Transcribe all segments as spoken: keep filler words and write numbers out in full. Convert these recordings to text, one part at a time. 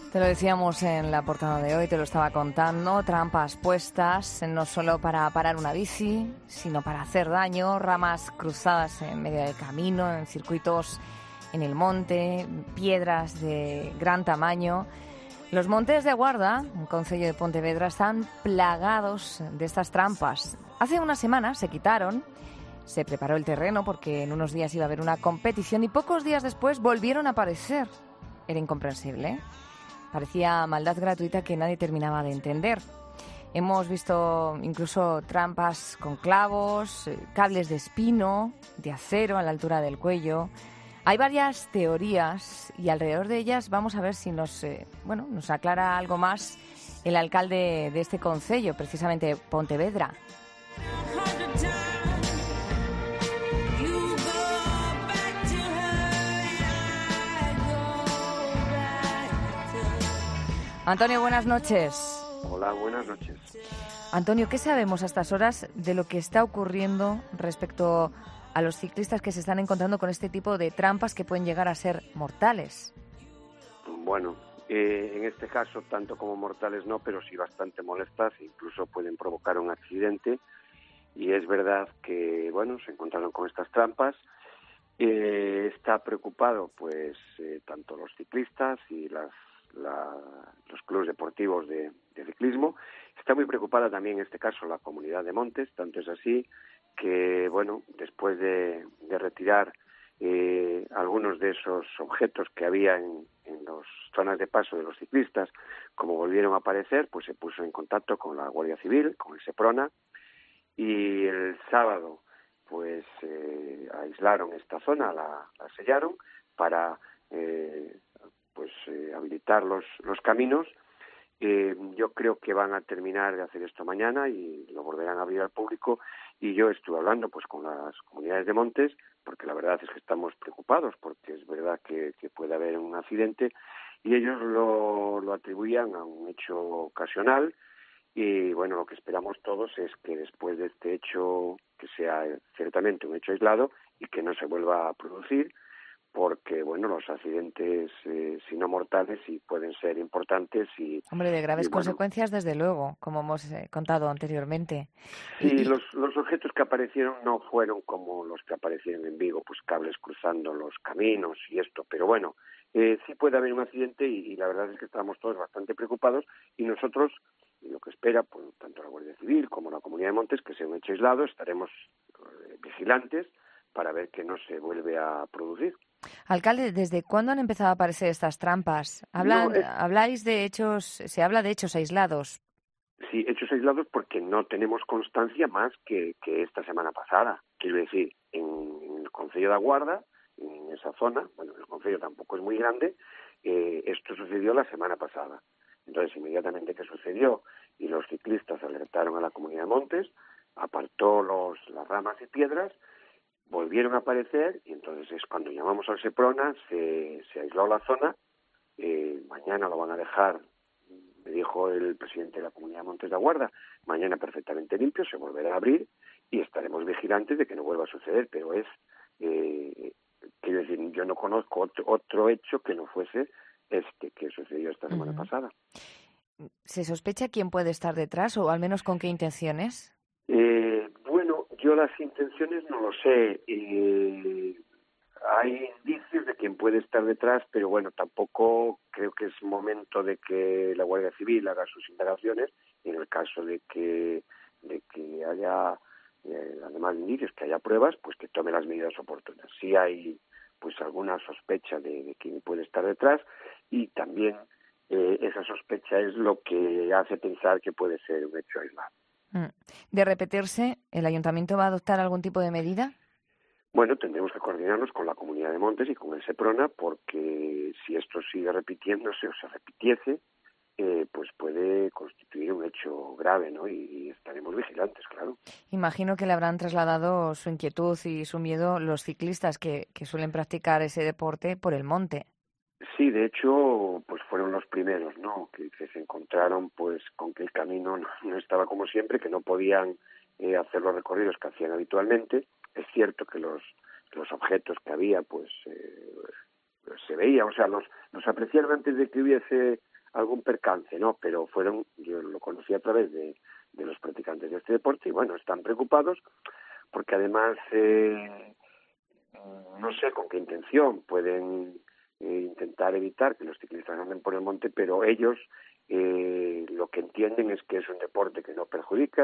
Te lo decíamos en la portada de hoy, te lo estaba contando, trampas puestas no solo para parar una bici, sino para hacer daño, ramas cruzadas en medio del camino, en circuitos en el monte, piedras de gran tamaño. Los montes de Guarda, en concello de Pontevedra, están plagados de estas trampas. Hace una semana se quitaron, se preparó el terreno porque en unos días iba a haber una competición y pocos días después volvieron a aparecer. Era incomprensible, ¿eh? Parecía maldad gratuita que nadie terminaba de entender. Hemos visto incluso trampas con clavos, cables de espino, de acero a la altura del cuello. Hay varias teorías y alrededor de ellas vamos a ver si nos, eh, bueno, nos aclara algo más el alcalde de este concello, precisamente Pontevedra. Antonio, buenas noches. Hola, buenas noches. Antonio, ¿qué sabemos a estas horas de lo que está ocurriendo respecto a los ciclistas que se están encontrando con este tipo de trampas que pueden llegar a ser mortales? Bueno, eh, en este caso, tanto como mortales no, pero sí bastante molestas, incluso pueden provocar un accidente. Y es verdad que, bueno, se encontraron con estas trampas. Eh, está preocupado, pues, eh, tanto los ciclistas y las La, los clubes deportivos de, de ciclismo. Está muy preocupada también en este caso la comunidad de Montes, tanto es así que, bueno, después de, de retirar eh, algunos de esos objetos que había en, en las zonas de paso de los ciclistas, como volvieron a aparecer, pues se puso en contacto con la Guardia Civil, con el Seprona, y el sábado pues eh, aislaron esta zona, la, la sellaron para eh, pues eh, habilitar los, los caminos. Eh, yo creo que van a terminar de hacer esto mañana y lo volverán a abrir al público, y yo estuve hablando pues con las comunidades de Montes, porque la verdad es que estamos preocupados, porque es verdad que, que puede haber un accidente, y ellos lo, lo atribuían a un hecho ocasional, y bueno, lo que esperamos todos es que después de este hecho, que sea ciertamente un hecho aislado y que no se vuelva a producir, porque, bueno, los accidentes, eh, si no mortales, sí pueden ser importantes. y Hombre, de graves y, bueno, consecuencias, desde luego, como hemos eh, contado anteriormente. sí, Y, y... los, los objetos que aparecieron no fueron como los que aparecieron en Vigo, pues cables cruzando los caminos y esto, pero bueno, eh, sí puede haber un accidente y, y la verdad es que estamos todos bastante preocupados, y nosotros, y lo que espera, pues, tanto la Guardia Civil como la Comunidad de Montes, que sea un hecho aislado, estaremos eh, vigilantes para ver que no se vuelve a producir. Alcalde, ¿desde cuándo han empezado a aparecer estas trampas? Hablan, No, es, habláis de hechos, se habla de hechos aislados. Sí, hechos aislados porque no tenemos constancia más que, que esta semana pasada. Quiero decir, en, en el concello de Guarda, en esa zona, bueno, el concello tampoco es muy grande, eh, esto sucedió la semana pasada. Entonces, inmediatamente que sucedió y los ciclistas alertaron a la Comunidad de Montes, apartó los, las ramas y piedras, volvieron a aparecer, y entonces es cuando llamamos al Seprona, se, se aisló la zona. Eh, mañana lo van a dejar, me dijo el presidente de la Comunidad de Montes de Guarda, mañana perfectamente limpio, se volverá a abrir y estaremos vigilantes de que no vuelva a suceder, pero es, eh, quiero decir, yo no conozco otro, otro hecho que no fuese este que sucedió esta semana Uh-huh. pasada. ¿Se sospecha quién puede estar detrás o al menos con qué intenciones? Eh, bueno, yo las intenciones no lo sé. Eh, hay indicios de quién puede estar detrás, pero bueno, tampoco creo que es momento de que la Guardia Civil haga sus indagaciones, y en el caso de que de que haya, eh, además de indicios, que haya pruebas, pues que tome las medidas oportunas. Si hay pues alguna sospecha de, de quién puede estar detrás, y también eh, esa sospecha es lo que hace pensar que puede ser un hecho aislado. De repetirse, ¿el ayuntamiento va a adoptar algún tipo de medida? Bueno, tendremos que coordinarnos con la Comunidad de Montes y con el Seprona, porque si esto sigue repitiéndose o se repitiese, eh, pues puede constituir un hecho grave, ¿no? Y, y estaremos vigilantes, claro. Imagino que le habrán trasladado su inquietud y su miedo los ciclistas que, que suelen practicar ese deporte por el monte. Sí, de hecho, pues fueron los primeros, ¿no? Que, que se encontraron, pues, con que el camino no, no estaba como siempre, que no podían eh, hacer los recorridos que hacían habitualmente. Es cierto que los los objetos que había, pues, eh, se veían, o sea, los los apreciaron antes de que hubiese algún percance, ¿no? Pero fueron, yo lo conocí a través de, de los practicantes de este deporte y bueno, están preocupados porque además eh, no sé con qué intención pueden eh, intentar evitar que los ciclistas anden por el monte, pero ellos eh, lo que entienden es que es un deporte que no perjudica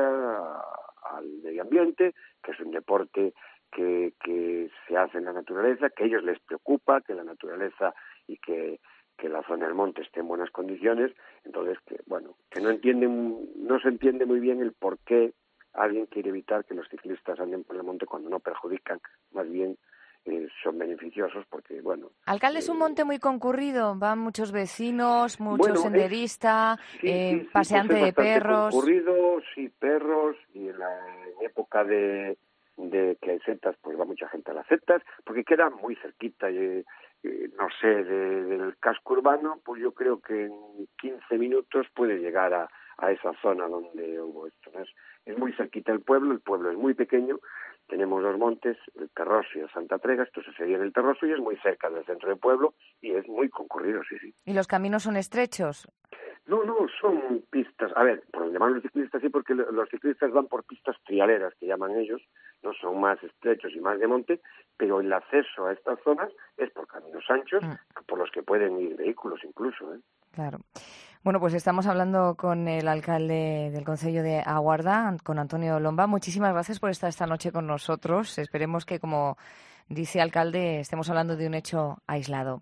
a, al medio ambiente, que es un deporte que, que se hace en la naturaleza, que a ellos les preocupa que la naturaleza y que, que la zona del monte esté en buenas condiciones, entonces que bueno, que no entienden, no se entiende muy bien el por qué alguien quiere evitar que los ciclistas anden por el monte cuando no perjudican, más bien eh, son beneficiosos porque, bueno... Alcalde, es un Eh, monte muy concurrido, van muchos vecinos, muchos bueno, es, senderistas, sí, eh, sí, sí, pues paseante es de bastante perros. concurrido, sí, perros, y en la en época de, de que hay setas, pues va mucha gente a las setas, porque queda muy cerquita, eh, eh, no sé, de, del casco urbano, pues yo creo que en quince minutos puede llegar a, a esa zona donde hubo esto, ¿no? Es, es muy cerquita el pueblo, el pueblo es muy pequeño, tenemos dos montes, el Terroso y el Santa Trega, esto se sería en el Terroso y es muy cerca del centro del pueblo y es muy concurrido, sí, sí. ¿Y los caminos son estrechos? No, no, son pistas. A ver, por donde van los ciclistas sí, porque los ciclistas van por pistas trialeras, que llaman ellos, no son más estrechos y más de monte, pero el acceso a estas zonas es por caminos anchos, Mm, por los que pueden ir vehículos incluso, ¿eh? claro. Bueno, pues estamos hablando con el alcalde del concello de Aguarda, con Antonio Lomba. Muchísimas gracias por estar esta noche con nosotros. Esperemos que, como dice alcalde, estemos hablando de un hecho aislado.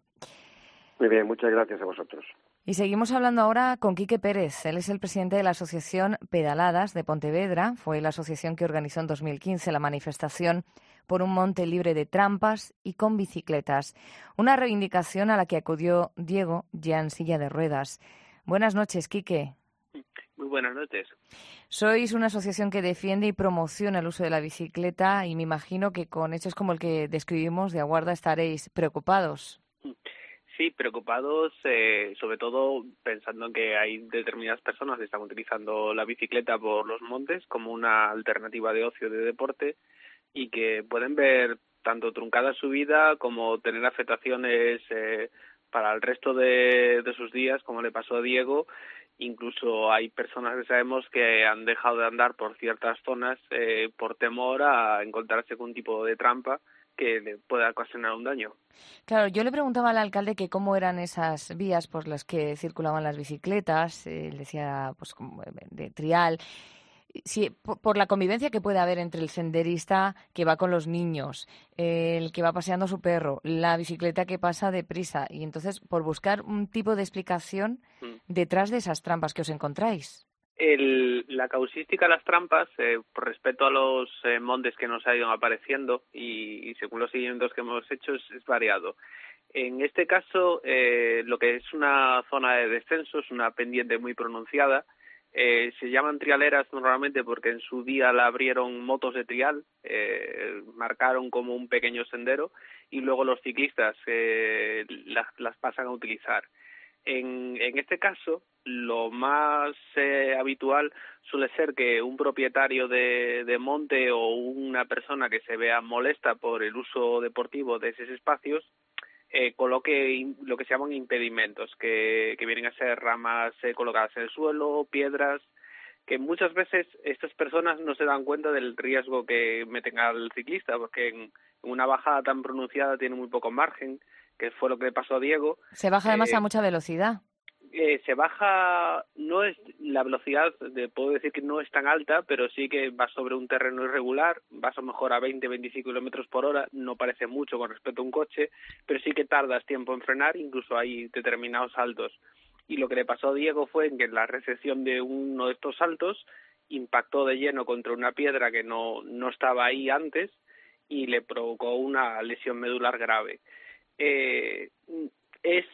Muy bien, muchas gracias a vosotros. Y seguimos hablando ahora con Quique Pérez. Él es el presidente de la Asociación Pedaladas de Pontevedra. Fue la asociación que organizó en dos mil quince la manifestación por un monte libre de trampas y con bicicletas. Una reivindicación a la que acudió Diego, ya en silla de ruedas. Buenas noches, Quique. Muy buenas noches. Sois una asociación que defiende y promociona el uso de la bicicleta y me imagino que con hechos como el que describimos de Aguarda estaréis preocupados. Sí, preocupados, eh, sobre todo pensando en que hay determinadas personas que están utilizando la bicicleta por los montes como una alternativa de ocio, de deporte, y que pueden ver tanto truncada su vida como tener afectaciones eh, para el resto de, de sus días, como le pasó a Diego. Incluso hay personas que sabemos que han dejado de andar por ciertas zonas eh, por temor a encontrarse con un tipo de trampa que le pueda ocasionar un daño. Claro, yo le preguntaba al alcalde que cómo eran esas vías por las que circulaban las bicicletas, eh, él decía pues como de trial, si, por, por la convivencia que puede haber entre el senderista que va con los niños, eh, el que va paseando a su perro, la bicicleta que pasa deprisa, y entonces por buscar un tipo de explicación Mm. detrás de esas trampas que os encontráis. El, la causística de las trampas, eh, por respeto a los eh, montes que nos han ido apareciendo y, y según los seguimientos que hemos hecho, es, es variado. En este caso, eh, lo que es una zona de descenso, es una pendiente muy pronunciada. Eh, se llaman trialeras normalmente porque en su día la abrieron motos de trial, eh, marcaron como un pequeño sendero y luego los ciclistas eh, las, las pasan a utilizar. En, en este caso, lo más eh, habitual suele ser que un propietario de, de monte o una persona que se vea molesta por el uso deportivo de esos espacios eh, coloque in, lo que se llaman impedimentos, que, que vienen a ser ramas eh, colocadas en el suelo, piedras, que muchas veces estas personas no se dan cuenta del riesgo que meten al ciclista, porque en, en una bajada tan pronunciada tiene muy poco margen, que fue lo que le pasó a Diego. Se baja además Eh, a mucha velocidad. eh, se baja, no es la velocidad, de, puedo decir que no es tan alta, pero sí que va sobre un terreno irregular, vas a lo mejor a veinte, veinticinco kilómetros por hora, no parece mucho con respecto a un coche, pero sí que tardas tiempo en frenar, incluso hay determinados saltos. Y lo que le pasó a Diego fue que en la recepción de uno de estos saltos impactó de lleno contra una piedra que no, no estaba ahí antes y le provocó una lesión medular grave. Eh, es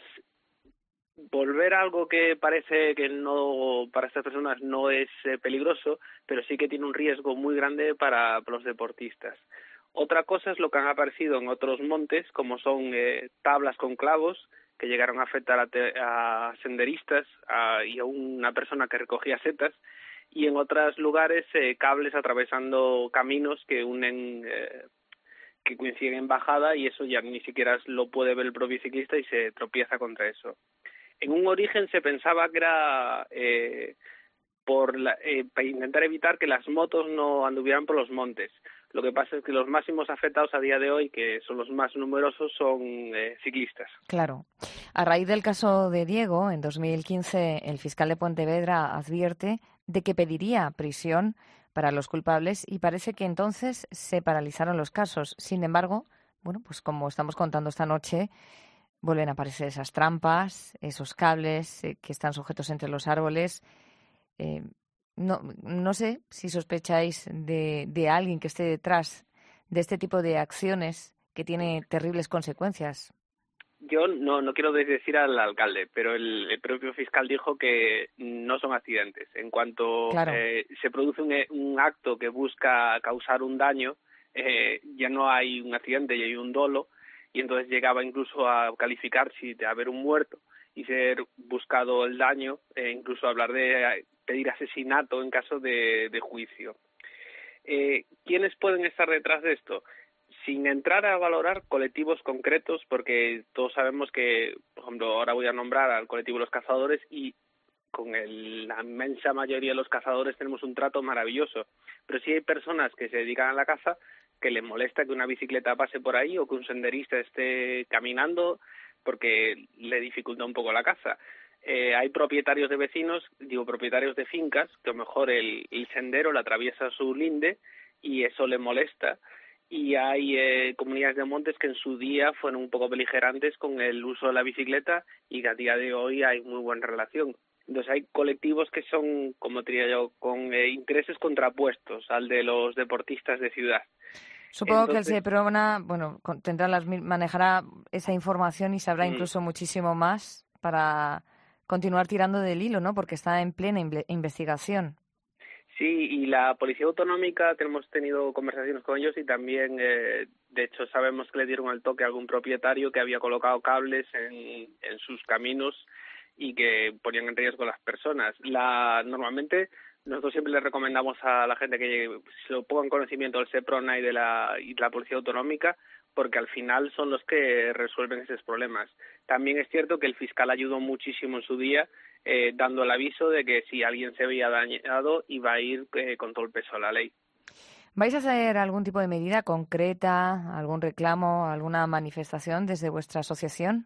volver a algo que parece que no para estas personas no es eh, peligroso, pero sí que tiene un riesgo muy grande para, para los deportistas. Otra cosa es lo que han aparecido en otros montes, como son eh, tablas con clavos, que llegaron a afectar a, te, a senderistas a, y a una persona que recogía setas, y en otros lugares eh, cables atravesando caminos que unen, eh, que coinciden en bajada, y eso ya ni siquiera lo puede ver el propio ciclista y se tropieza contra eso. En un origen se pensaba que era eh, por la, eh, para intentar evitar que las motos no anduvieran por los montes. Lo que pasa es que los máximos afectados a día de hoy, que son los más numerosos, son eh, ciclistas. Claro. A raíz del caso de Diego, en dos mil quince, el fiscal de Pontevedra advierte de que pediría prisión para los culpables y parece que entonces se paralizaron los casos. Sin embargo, bueno, pues como estamos contando esta noche, vuelven a aparecer esas trampas, esos cables eh, que están sujetos entre los árboles. Eh, no, no sé si sospecháis de, de alguien que esté detrás de este tipo de acciones que tiene terribles consecuencias. Yo no, no quiero desdecir al alcalde, pero el, el propio fiscal dijo que no son accidentes. En cuanto claro. eh, se produce un, un acto que busca causar un daño, eh, ya no hay un accidente, ya hay un dolo, y entonces llegaba incluso a calificar si de haber un muerto y ser buscado el daño, e incluso hablar de pedir asesinato en caso de, de juicio. Eh, ¿Quiénes pueden estar detrás de esto? Sin entrar a valorar colectivos concretos, porque todos sabemos que, por ejemplo, ahora voy a nombrar al colectivo de los cazadores y con el, la inmensa mayoría de los cazadores tenemos un trato maravilloso, pero sí hay personas que se dedican a la caza que les molesta que una bicicleta pase por ahí o que un senderista esté caminando porque le dificulta un poco la caza. Eh, hay propietarios de vecinos, digo propietarios de fincas, que a lo mejor el, el sendero le atraviesa su linde y eso le molesta. Y hay eh, comunidades de montes que en su día fueron un poco beligerantes con el uso de la bicicleta y que a día de hoy hay muy buena relación. Entonces hay colectivos que son, como diría yo, con eh, intereses contrapuestos al de los deportistas de ciudad. Supongo Entonces, que el Seprona, bueno, tendrá las, manejará esa información y sabrá mm. incluso muchísimo más para continuar tirando del hilo, ¿no? Porque está en plena investigación. Sí, y la Policía Autonómica, hemos tenido conversaciones con ellos y también, eh, de hecho, sabemos que le dieron el toque a algún propietario que había colocado cables en, en sus caminos y que ponían en riesgo a las personas. La, normalmente, nosotros siempre les recomendamos a la gente que se lo ponga en conocimiento del Seprona y de la, y de la Policía Autonómica, porque al final son los que resuelven esos problemas. También es cierto que el fiscal ayudó muchísimo en su día, eh, dando el aviso de que si alguien se veía dañado iba a ir eh, con todo el peso de la ley. ¿Vais a hacer algún tipo de medida concreta, algún reclamo, alguna manifestación desde vuestra asociación?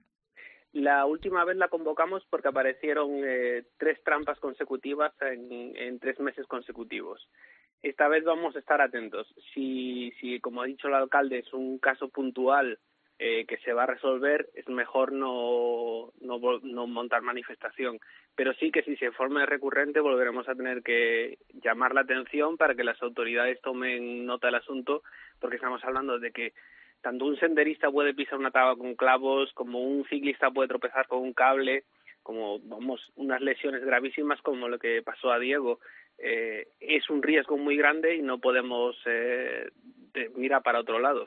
La última vez la convocamos porque aparecieron eh, tres trampas consecutivas en, en tres meses consecutivos. Esta vez vamos a estar atentos. Si, si como ha dicho el alcalde, es un caso puntual eh, que se va a resolver, es mejor no, no, no montar manifestación. Pero sí que si se forma recurrente volveremos a tener que llamar la atención para que las autoridades tomen nota del asunto, porque estamos hablando de que tanto un senderista puede pisar una tabla con clavos, como un ciclista puede tropezar con un cable, como vamos unas lesiones gravísimas como lo que pasó a Diego. Eh, es un riesgo muy grande y no podemos eh, mirar para otro lado.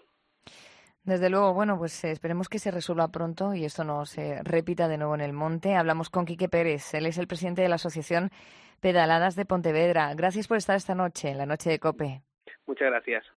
Desde luego, bueno, pues eh, esperemos que se resuelva pronto y esto no se repita de nuevo en el monte. Hablamos con Quique Pérez, él es el presidente de la Asociación Pedaladas de Pontevedra. Gracias por estar esta noche, en la noche de COPE. Muchas gracias.